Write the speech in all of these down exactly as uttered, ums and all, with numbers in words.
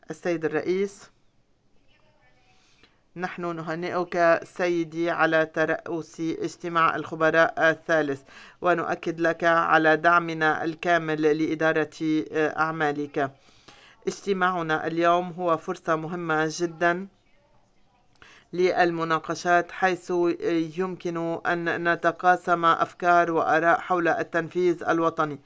السيد الرئيس، نحن نهنئك سيدي على ترأس اجتماع الخبراء الثالث، ونؤكد لك على دعمنا الكامل لإدارة أعمالك. اجتماعنا اليوم هو فرصة مهمة جدا للمناقشات، حيث يمكن أن نتقاسم أفكار وآراء حول التنفيذ الوطني.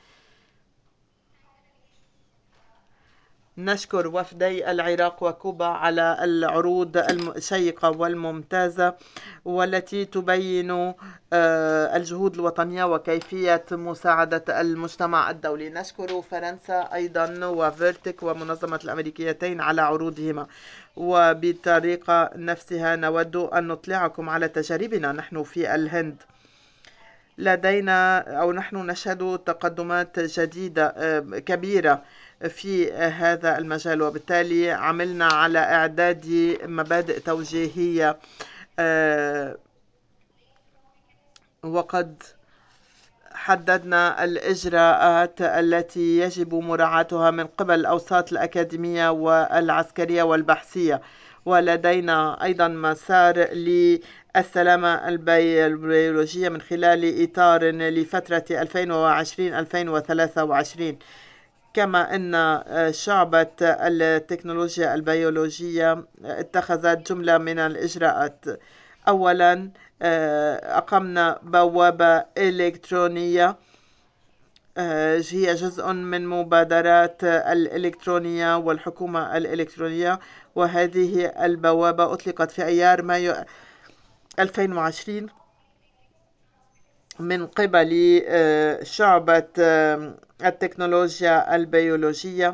نشكر وفدي العراق وكوبا على العروض الشيقة والممتازة، والتي تبين الجهود الوطنية وكيفية مساعدة المجتمع الدولي. نشكر فرنسا أيضا وفيرتك ومنظمة الأمريكيتين على عروضهما، وبطريقة نفسها نود أن نطلعكم على تجاربنا نحن في الهند. لدينا أو نحن نشهد تقدمات جديدة كبيرة في هذا المجال، وبالتالي عملنا على إعداد مبادئ توجيهية، وقد حددنا الإجراءات التي يجب مراعاتها من قبل الأوساط الأكاديمية والعسكرية والبحثية. ولدينا أيضا مسار للسلامة البيولوجية من خلال إطار لفترة ألفين وعشرين ألفين وثلاثة وعشرين، كما أن شعبة التكنولوجيا البيولوجية اتخذت جملة من الإجراءات. أولا، أقمنا بوابة إلكترونية هي جزء من مبادرات الإلكترونية والحكومة الإلكترونية، وهذه البوابة أطلقت في أيار مايو ألفين وعشرين من قبل شعبة التكنولوجيا البيولوجية،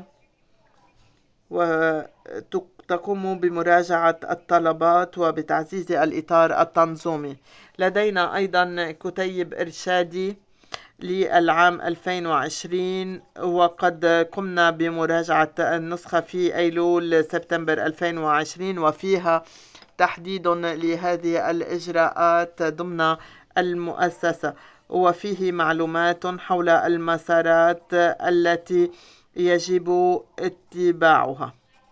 وتقوم بمراجعة الطلبات وبتعزيز الإطار التنظيمي. لدينا أيضا كتيب إرشادي للعام ألفين وعشرين، وقد قمنا بمراجعة النسخة في أيلول سبتمبر ألفين وعشرين، وفيها تحديد لهذه الإجراءات ضمن المؤسسة، وفيه معلومات حول المسارات التي يجب اتباعها،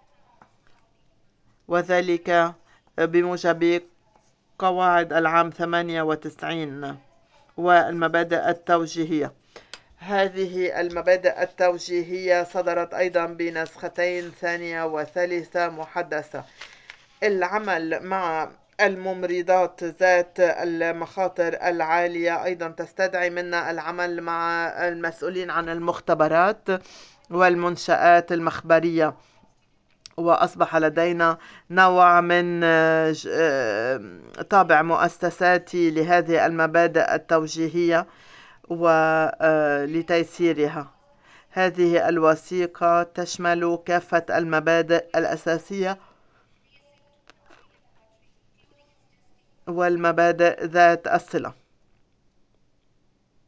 وذلك بموجب قواعد العام ثمانية وتسعين والمبادئ التوجيهية. هذه المبادئ التوجيهية صدرت أيضا بنسختين ثانية وثالثة محدثة. العمل مع الممرضات ذات المخاطر العالية أيضا تستدعي منا العمل مع المسؤولين عن المختبرات والمنشآت المخبرية، وأصبح لدينا نوع من طابع مؤسساتي لهذه المبادئ التوجيهية ولتيسيرها. هذه الوثيقة تشمل كافة المبادئ الأساسية والمبادئ ذات الصلة.